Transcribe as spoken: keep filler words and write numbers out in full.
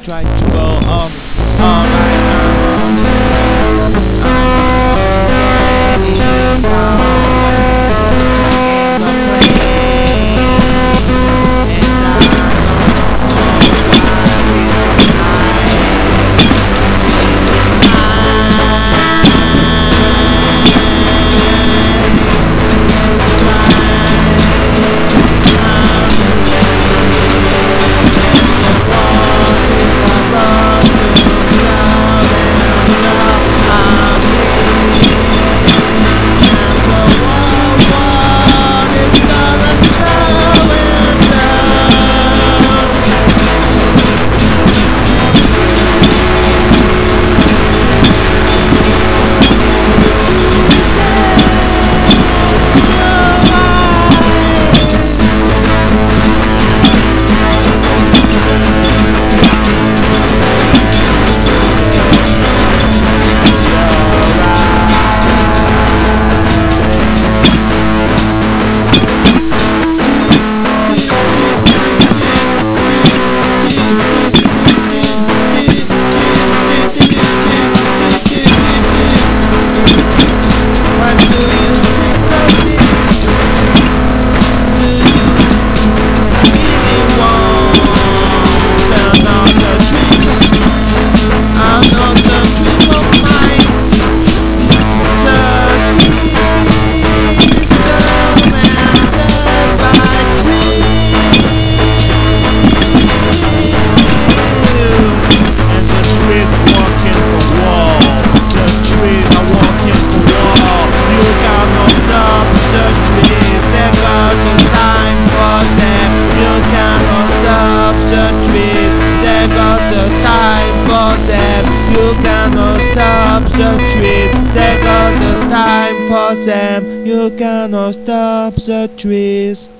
try to go on all night long. I'm getting power in the plane, and I don't know why this is high. Feeling high. You cannot stop the trees, they got the time for them. You cannot stop the trees.